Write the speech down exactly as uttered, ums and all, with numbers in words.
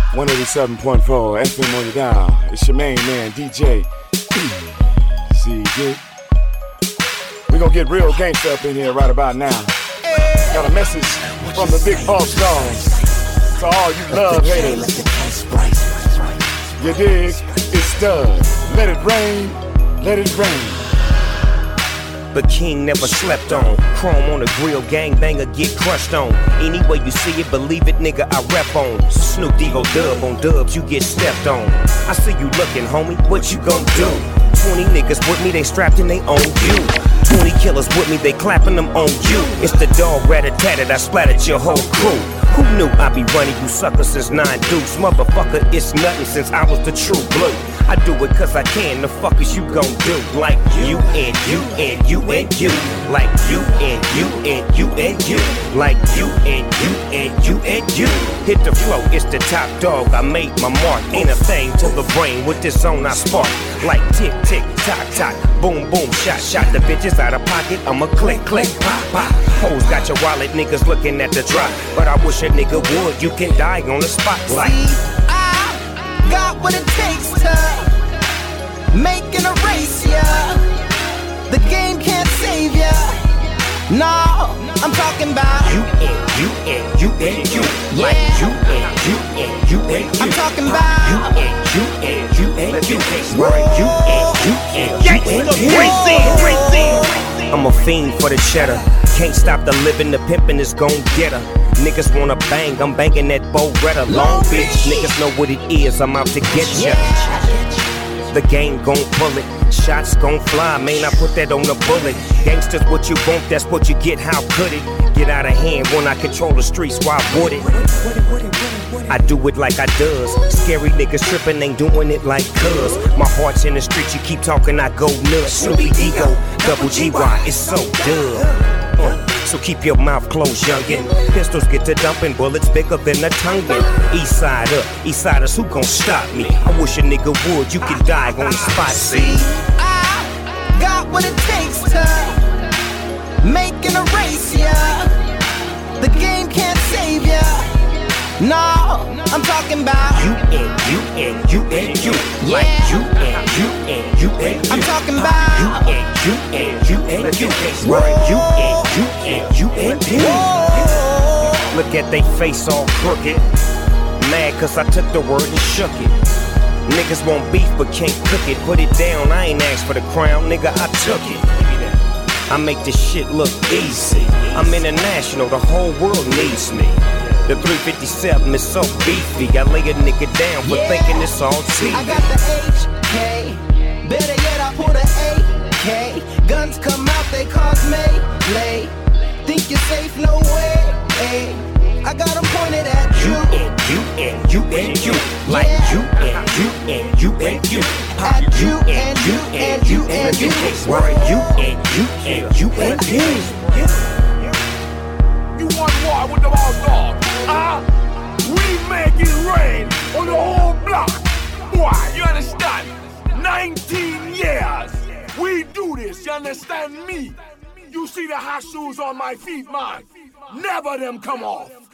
one eighty-seven point four F M on your dial. It's your main man, D J C J. We gonna get real gangsta up in here right about now. Got a message from the big boss dogs to all you love haters. You dig? It's done. Let it rain, let it rain. The king never slept on. Chrome on the grill, gangbanger get crushed on. Any way you see it, believe it, nigga, I rep on. Snoop Dogg dub on dubs, you get stepped on. I see you looking, homie, what you gon' do? twenty niggas with me, they strapped and they own you. twenty killers with me, they clapping them on you. It's the dog rat-a-tat-tat, I splattered your whole crew. Who knew I'd be running you suckers since nine deuce? Motherfucker, it's nothing since I was the true blue. I do it cause I can, the fuck is you gon' do? Like you and you and you and you. Like you and you and you and you. Like you and you and you and you. Hit the flow, it's the top dog, I made my mark. Ain't a thing to the brain, with this zone I spark. Like tick, tick, tock, tock, boom, boom, shot, shot. The bitches out of pocket, I'ma click, click, pop, pop. Hoes got your wallet, niggas looking at the drop. But I wish a nigga would, you can die on the spot. Like I got what it takes to make and erase ya. The game can't save ya. No, I'm talking about you and you and you and you. Yeah. Like you and you and you and you. I'm talking about you and you and you and you. Right, you and you and you and you. Great scene, great scene. I'm a fiend for the cheddar. Can't stop the living, the pimpin' is gon' get her. Niggas wanna bang, I'm banging that Beretta. Long Beach, niggas know what it is, I'm out to get ya. The game gon' pull it, shots gon' fly, man, I put that on the bullet. Gangsters what you want, that's what you get, how could it? Get out of hand when I control the streets, why would it? I do it like I does. Scary niggas trippin', ain't doing it like cuz. My heart's in the streets, you keep talking, I go nuts. Snoopy Ego, double G Y, it's so dumb. Uh, so keep your mouth closed, youngin'. Pistols get to dumping, bullets bigger than a tonguin'. East side up, east siders, who gon' stop me? I wish a nigga would, you can die on the spot, see? I got what it takes to make and erase ya. The game can't save ya. No, I'm talking about you and you and you and you. Yeah. Like you and you and you and you. I'm talking about you and you and you and you. Right, you and you and you and you. Whoa. Look at they face all crooked. Mad cause I took the word and shook it. Niggas want beef but can't cook it. Put it down, I ain't asked for the crown, nigga, I took it. I make this shit look easy. I'm international, the whole world needs me. The three fifty-seven is so beefy. I lay a nigga down for yeah. thinking it's all T V. I got the H K. Better yet, I pull the A K. Guns come out, they cause melee. Think you're safe? No way. Ay. I got them pointed at you. You and you and you and you. Like yeah. you and you and you and you. At you and you and you and you. Right, you and you and you and you. You want war with the boss dog? Ah, uh, we make it rain on the whole block. Why? You understand? nineteen years. We do this, you understand me? You see the hot shoes on my feet, man? Never them come off.